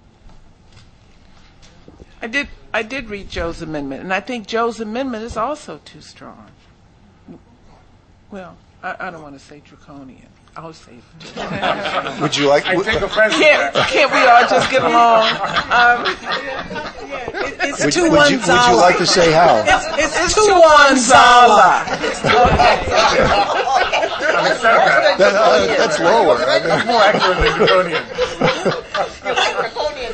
I did, I did read Joe's amendment, and I think Joe's amendment is also too strong. Well, I, I don't want to say draconian. I'll say it. Would you like? I take offense to Can't, that. can't we all just get along? Um, It's Would, two would you, would you like to say how? it's it's two one Zala. I accept that. That, uh, that's lower. I mean, That's more accurate than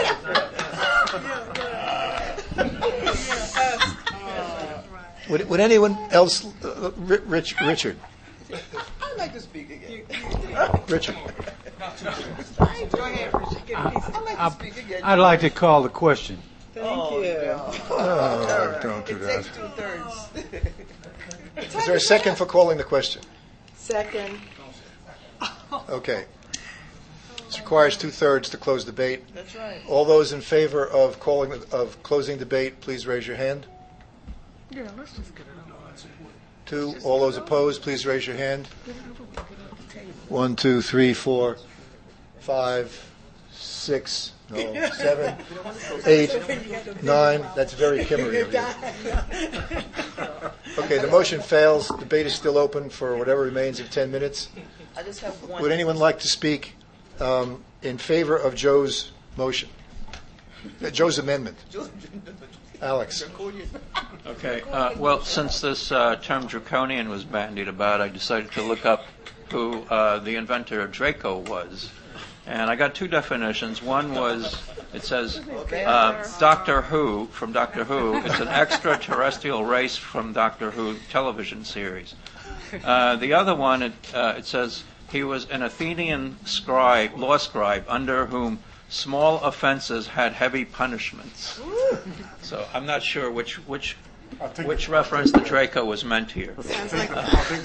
draconian. would, would anyone else? Uh, Ri- Rich, Richard. I'd like to speak again. Richard. Go ahead, Richard. Get a piece. I'd like to speak again. I'd like to call the question. Thank you. Oh, don't do It that. takes two-thirds. Is there a second for calling the question? Second. Okay. This requires two-thirds to close debate. That's right. All those in favor of calling of closing debate, please raise your hand. Yeah, let's just get it over. Two. All those opposed, please raise your hand. One, two, three, four, five, six, no, seven, eight, nine. That's very Kimmery of you. Okay, the motion fails. Debate is still open for whatever remains of ten minutes. I just have one. Would anyone like to speak um, in favor of Joe's motion? Uh, Joe's amendment. Alex. Okay. Uh, well, since this uh, term draconian was bandied about, I decided to look up who uh, the inventor of Draco was. And I got two definitions. One was, it says, uh, Doctor Who, from Doctor Who. It's an extraterrestrial race from Doctor Who television series. Uh, the other one, it, uh, it says, he was an Athenian scribe, law scribe, under whom small offenses had heavy punishments. So I'm not sure which which which reference to Draco was meant here. Sounds like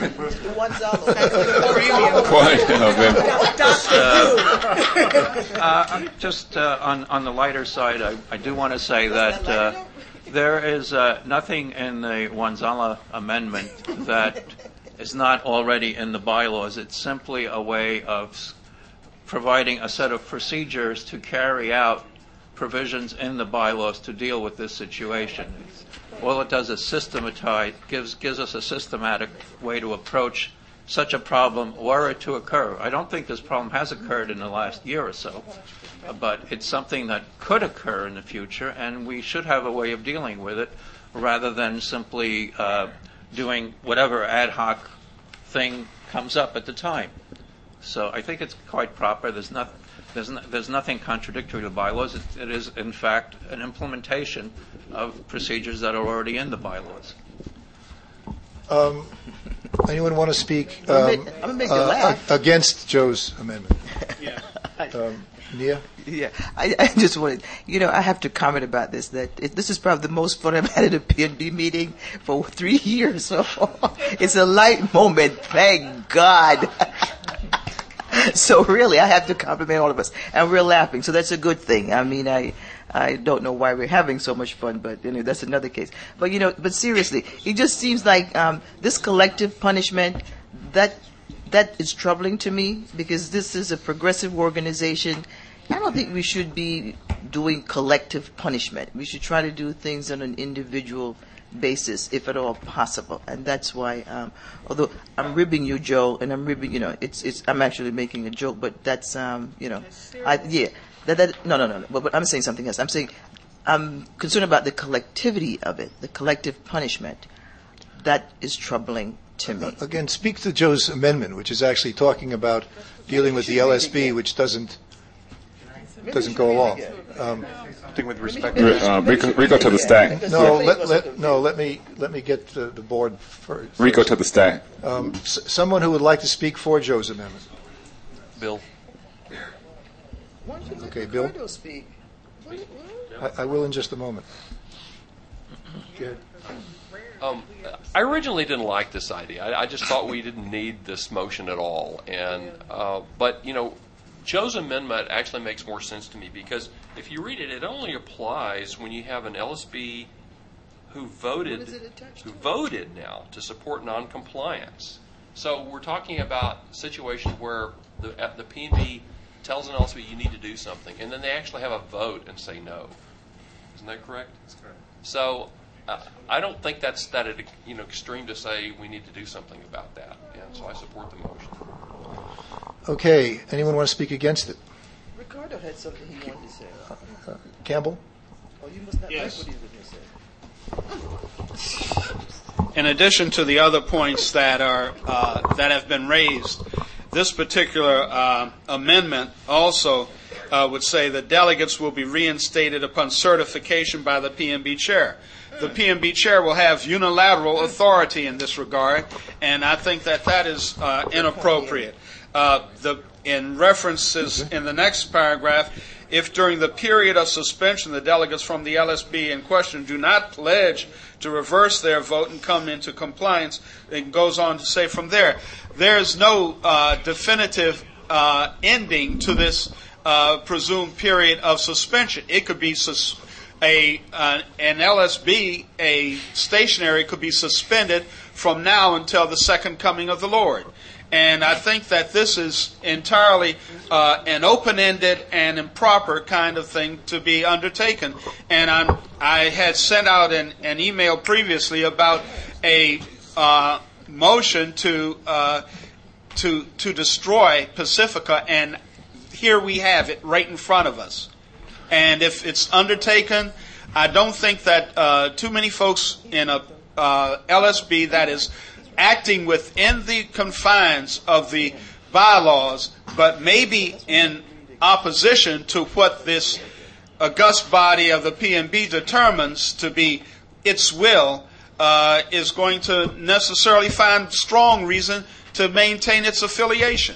Just, uh, uh, just uh, on on the lighter side, I, I do want to say that uh, there is uh, nothing in the Wanzala amendment that is not already in the bylaws. It's simply a way of providing a set of procedures to carry out provisions in the bylaws to deal with this situation. All it does is systematize, gives gives us a systematic way to approach such a problem were it to occur. I don't think this problem has occurred in the last year or so, but it's something that could occur in the future, and we should have a way of dealing with it rather than simply uh, doing whatever ad hoc thing comes up at the time. So I think it's quite proper. There's not, there's, no, there's nothing contradictory to bylaws. It, it is, in fact, an implementation of procedures that are already in the bylaws. Um, anyone want to speak um, I'm gonna make you uh, laugh. against Joe's amendment? Yeah. Um, Nia? Yeah, I, I just wanted, you know, I have to comment about this, that it, this is probably the most fun I've had at a P N B meeting for three years. So it's a light moment, thank God. So really, I have to compliment all of us. And we're laughing, so that's a good thing. I mean, I I don't know why we're having so much fun, but anyway, that's another case. But, you know, but seriously, it just seems like um, this collective punishment, that that is troubling to me, because this is a progressive organization. I don't think we should be doing collective punishment. We should try to do things on an individual basis, if at all possible. And that's why, um, although I'm ribbing you, Joe, and I'm ribbing, you know, it's it's. I'm actually making a joke, but that's, um, you know, I, yeah, that that no no no. no but, but I'm saying something else. I'm saying I'm concerned about the collectivity of it, the collective punishment. That is troubling to me. Uh, again, speak to Joe's amendment, which is actually talking about dealing with the L S B, which doesn't doesn't go along. Um, with respect Uh, Rico, Rico to the stack. no, let, let, no. Let me let me get the, the board first. Rico to the stack. Um, s- someone who would like to speak for Joe's amendment. Bill. Okay, Bill. Speak. I, I will in just a moment. Go ahead. Um, I originally didn't like this idea. I, I just thought we didn't need this motion at all. And uh, but you know, Joe's amendment actually makes more sense to me, because if you read it, it only applies when you have an L S B who voted who voted now to support noncompliance. So we're talking about situations where the the P and B tells an L S B you need to do something, and then they actually have a vote and say no. Isn't that correct? That's correct. So uh, I don't think that's that you know extreme to say we need to do something about that, and so I support the motion. Okay, anyone want to speak against it? Ricardo had something he wanted to say. Uh, Campbell? Oh, you must not Yes. like what he was going to say. In addition to the other points that are uh, that have been raised, this particular uh, amendment also uh, would say that delegates will be reinstated upon certification by the P M B chair. The P M B chair will have unilateral authority in this regard, and I think that that is uh, inappropriate. Uh, the, in references in the next paragraph, if during the period of suspension the delegates from the L S B in question do not pledge to reverse their vote and come into compliance, it goes on to say from there, there is no uh, definitive uh, ending to this uh, presumed period of suspension. It could be sus- a uh, an L S B, a stationary, could be suspended from now until the second coming of the Lord. And I think that this is entirely uh, an open-ended and improper kind of thing to be undertaken. And I'm, I had sent out an, an email previously about a uh, motion to uh, to to destroy Pacifica, and here we have it right in front of us. And if it's undertaken, I don't think that uh, too many folks in a uh, L S B that is acting within the confines of the bylaws, but maybe in opposition to what this august body of the P M B determines to be its will, uh, is going to necessarily find strong reason to maintain its affiliation.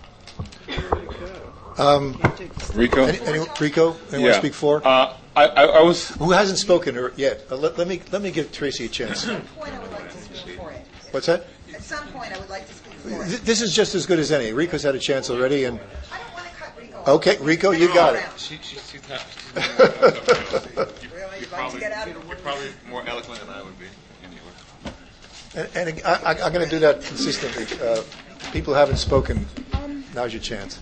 Um, Rico? Any, any, Rico, anyone Yeah. speak for? Uh, I, I, I was. Who hasn't spoken or- yet? Uh, let, let me let me give Tracy a chance. At some point, I would like to speak for it. What's that? At some point, I would like to speak for Th- it. This is just as good as any. Rico's had a chance already, and I don't want to cut Rico off. okay, Rico, you got it. She, she, she's not, she's Really? You'd like to get out of the you're probably more eloquent than I would be. Anyway. And, and I, I, I'm going to do that consistently. Uh, people haven't spoken. Now's your chance.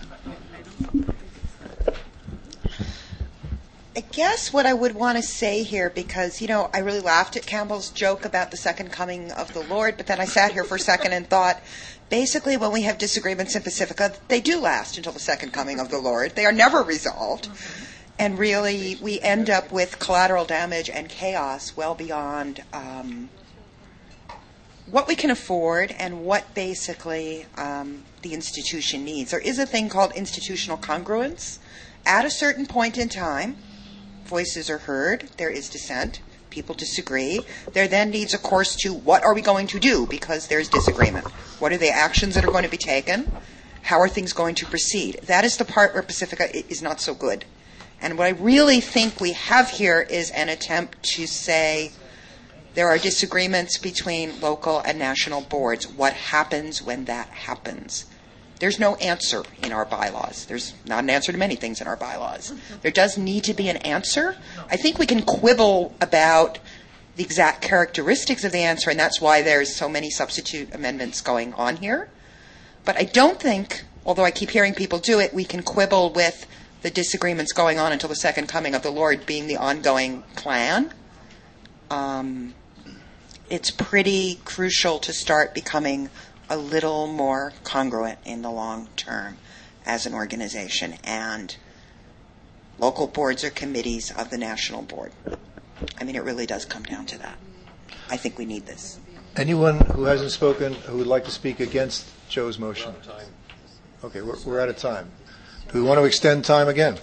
I guess what I would want to say here, because, you know, I really laughed at Campbell's joke about the second coming of the Lord, but then I sat here for a second and thought, basically, when we have disagreements in Pacifica, they do last until the second coming of the Lord. They are never resolved. And really, we end up with collateral damage and chaos well beyond um, what we can afford and what basically um, the institution needs. There is a thing called institutional congruence. At a certain point in time, voices are heard, there is dissent, people disagree. There then needs a course to what are we going to do because there's disagreement. What are the actions that are going to be taken? How are things going to proceed? That is the part where Pacifica is not so good. And what I really think we have here is an attempt to say there are disagreements between local and national boards. What happens when that happens? There's no answer in our bylaws. There's not an answer to many things in our bylaws. There does need to be an answer. I think we can quibble about the exact characteristics of the answer, and that's why there's so many substitute amendments going on here. But I don't think, although I keep hearing people do it, we can quibble with the disagreements going on until the second coming of the Lord being the ongoing plan. Um, it's pretty crucial to start becoming a little more congruent in the long term as an organization and local boards or committees of the national board. I mean, it really does come down to that. I think we need this. Anyone who hasn't spoken who would like to speak against Joe's motion? Okay, we're, we're out of time. Do we want to extend time again?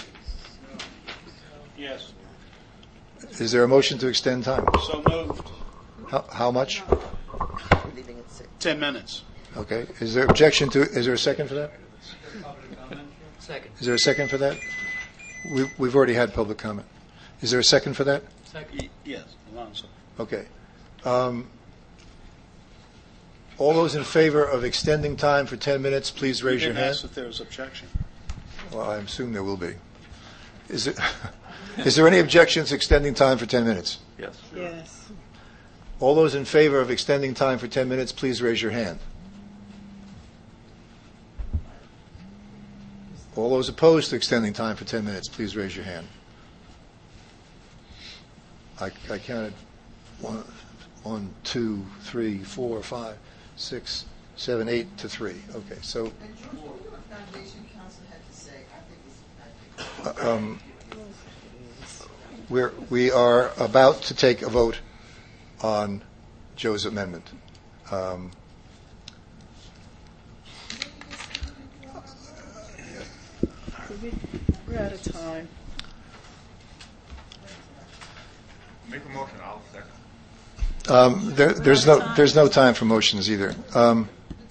Yes. Is there a motion to extend time? So moved. How, how much? Ten minutes. Okay. Is there objection to? Is there a second for that? Second. Is there a second for that? We, we've already had public comment. Is there a second for that? Second. Yes, Alonso. Okay. Um, all those in favor of extending time for ten minutes, please raise You your didn't hand. ask if there was objection. Well, I assume there will be. Is it? Is there any objections to extending time for ten minutes? Yes. Yes. All those in favor of extending time for ten minutes, please raise your hand. All those opposed to extending time for ten minutes, please raise your hand. I, I counted one, one, two, three, four, five, six, seven, eight to three. Okay, so uh, um, we're we are about to take a vote on Joe's amendment. Um, We're out of time. Make a motion, I'll second. Um, there, there's no there's no time for motions either. Um,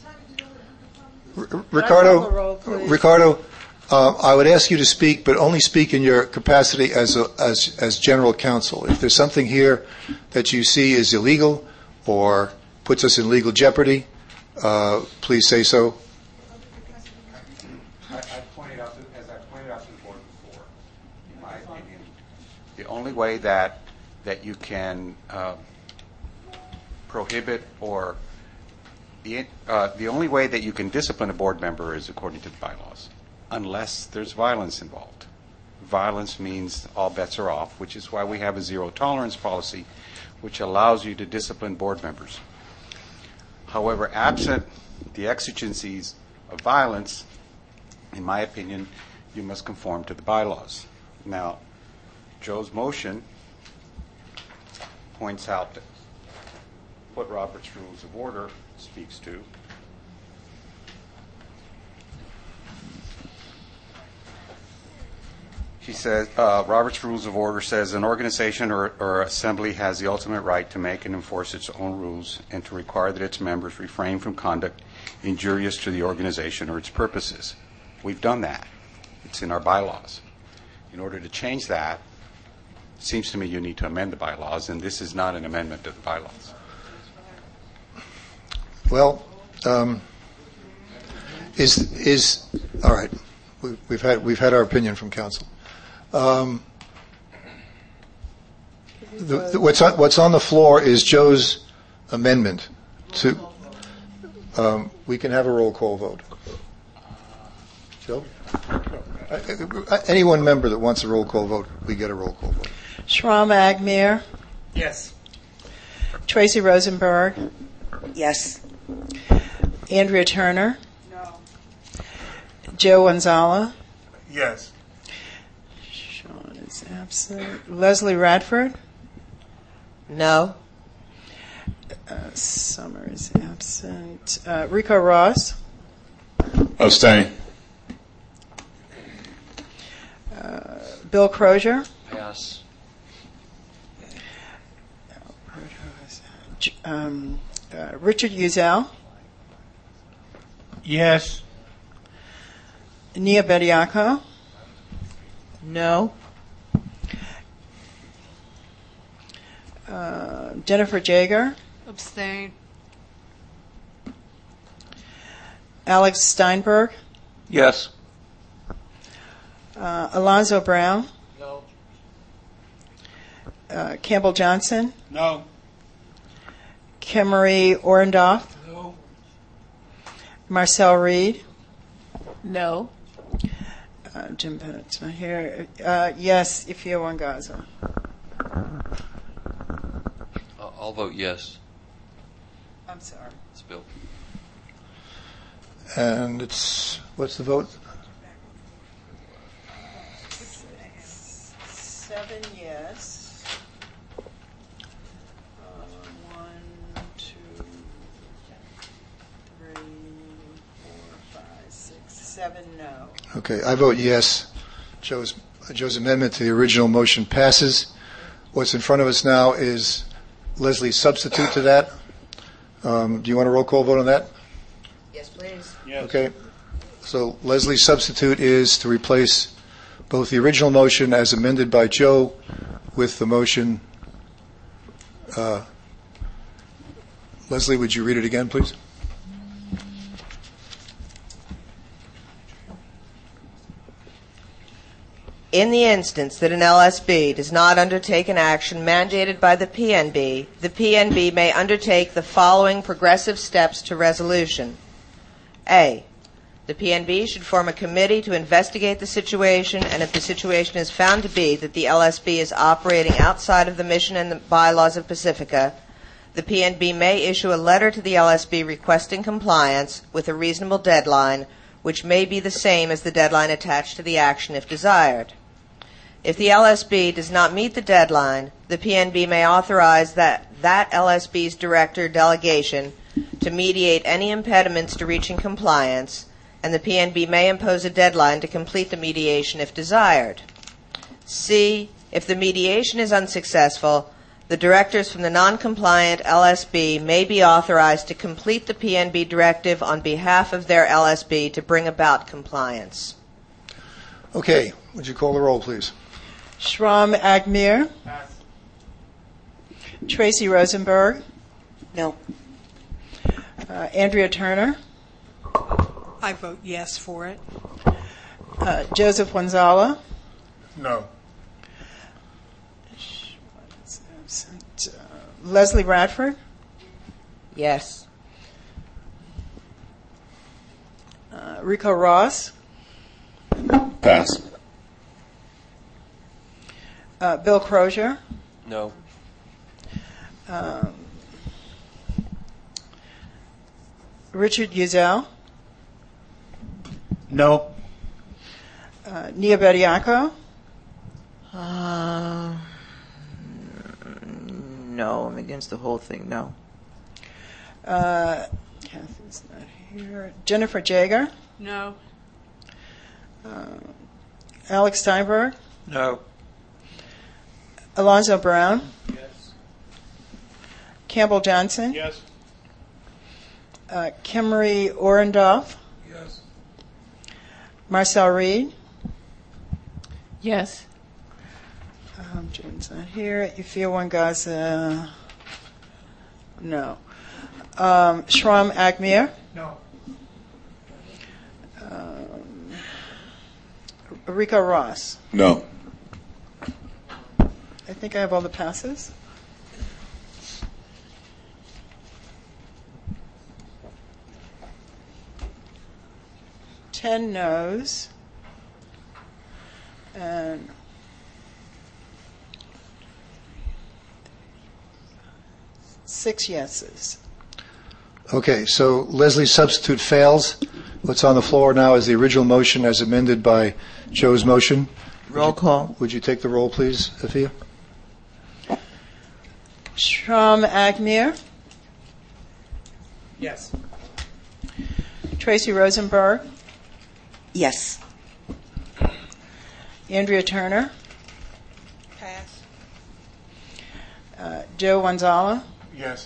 R- Ricardo, Ricardo, uh, I would ask you to speak, but only speak in your capacity as a, as as general counsel. If there's something here that you see is illegal or puts us in legal jeopardy, uh, please say so. I, I pointed out, to, as I pointed out to the board before, in my opinion, the only way that that you can uh, prohibit or the uh, the only way that you can discipline a board member is according to the bylaws, unless there's violence involved. Violence means all bets are off, which is why we have a zero tolerance policy, which allows you to discipline board members. However, absent the exigencies of violence, in my opinion, you must conform to the bylaws. Now, Joe's motion points out that what Robert's Rules of Order speaks to. She says, uh, Robert's Rules of Order says an organization or, or assembly has the ultimate right to make and enforce its own rules and to require that its members refrain from conduct injurious to the organization or its purposes. We've done that. It's in our bylaws. In order to change that, it seems to me you need to amend the bylaws, and this is not an amendment to the bylaws. Well, um, is is all right. We, we've had we've had our opinion from council. Um, the, the, what's on, what's on the floor is Joe's amendment to. Um, we can have a roll call vote. Joe, I, I, any one member that wants a roll call vote, we get a roll call vote. Shram Agmir. Yes. Tracy Rosenberg. Yes. Andrea Turner. No. Joe Gonzala. Yes. Sean is absent. Leslie Radford. No. Uh, Summer is absent. Uh, Rico Ross. Abstain. Uh, Bill Crozier. Pass. Um, uh, Richard Uzel. Yes. Nia Bediaco. No. Uh, Jennifer Jager. Abstain. Alex Steinberg. Yes. Uh, Alonzo Brown. No. Uh, Campbell Johnson. No. Kimmery Orendorff. No. Marcel Reed. No. Uh, Jim Bennett's not here. Uh, yes, Ifeoma Wangaza. I'll I'll vote yes. I'm sorry. It's Bill. And it's what's the vote? Seven yes. Uh, one, two, three, four, five, six, seven no. Okay, I vote yes. Joe's Joe's amendment to the original motion passes. What's in front of us now is Leslie's substitute to that. Um, do you want a roll call vote on that? Yes, please. Yes. Okay. So Leslie's substitute is to replace both the original motion as amended by Joe with the motion. Uh, Leslie, would you read it again, please? In the instance that an L S B does not undertake an action mandated by the P N B, the P N B may undertake the following progressive steps to resolution. A. The P N B should form a committee to investigate the situation, and if the situation is found to be that the L S B is operating outside of the mission and the bylaws of Pacifica, the P N B may issue a letter to the L S B requesting compliance with a reasonable deadline, which may be the same as the deadline attached to the action if desired. If the L S B does not meet the deadline, the P N B may authorize that, that L S B's director delegation to mediate any impediments to reaching compliance, and the P N B may impose a deadline to complete the mediation if desired. C. If the mediation is unsuccessful, the directors from the non-compliant L S B may be authorized to complete the P N B directive on behalf of their L S B to bring about compliance. Okay. Would you call the roll, please? Shram Agmir. Tracy Rosenberg. No. Uh, Andrea Turner. I vote yes for it. Uh, Joseph Wanzala. No. Absent. Uh, Leslie Radford. Yes. Uh, Rico Ross. Pass. Uh, Bill Crozier. No. Um, Richard Uzel. No. Uh, Nia Bediaco. Uh, no. against the whole thing, no. Uh, Kathy's not here. Jennifer Jager. No. Uh, Alex Steinberg. No. Alonzo Brown. Yes. Campbell Johnson. Yes. Uh, Kimmery Orendorff. Yes. Marcel Reed. Yes. Um, June's not here. Ifeoma Wangaza. No. Um, Shram Agmir. No. Um, Rika Ross. No. I think I have all the passes. Ten no's. And six yeses. Okay, so Leslie's substitute fails. What's on the floor now is the original motion as amended by Joe's motion. Roll call. Would you take the roll, please, Afia? Shram Agmir. Yes. Tracy Rosenberg. Yes. Andrea Turner. Pass. Uh, Joe Wanzala. Yes.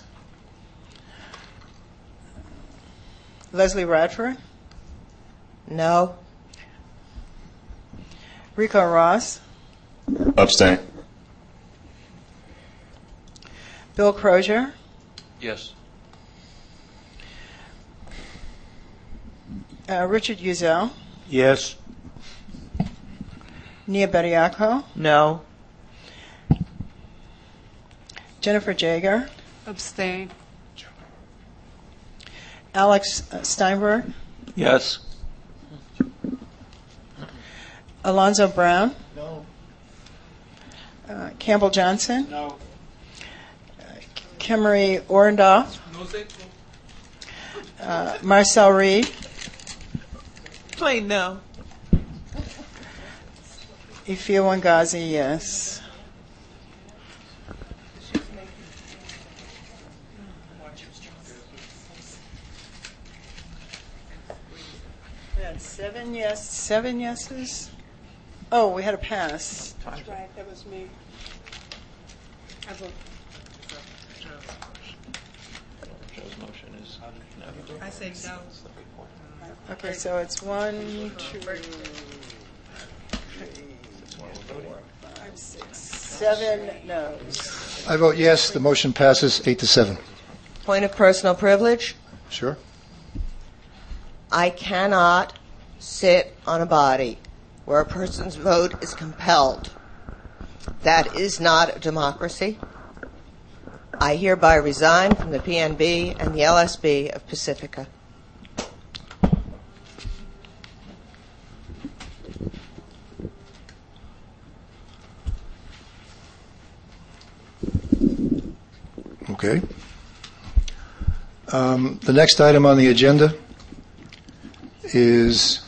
Leslie Radford. No. Rico Ross. Abstain. Bill Crozier. Yes. Uh, Richard Uzel. Yes. Nia Bediako. No. Jennifer Jager. Abstain. Alex uh, Steinberg. Yes. Alonzo Brown. No. Uh, Campbell Johnson. No. Kimmery Orendorff. Uh, Marcel Reed. Plain no. Ifeoma Wangazi, yes. We had seven yes, seven yeses. Oh, we had a pass. That's right. That was me. I vote. Joe's motion is no. I say no. Okay, so it's one, two, three, four, five, six, seven no's. I vote yes. The motion passes eight to seven. Point of personal privilege. Sure. I cannot sit on a body where a person's vote is compelled. That is not a democracy. I hereby resign from the P N B and the L S B of Pacifica. Okay. Um, the next item on the agenda is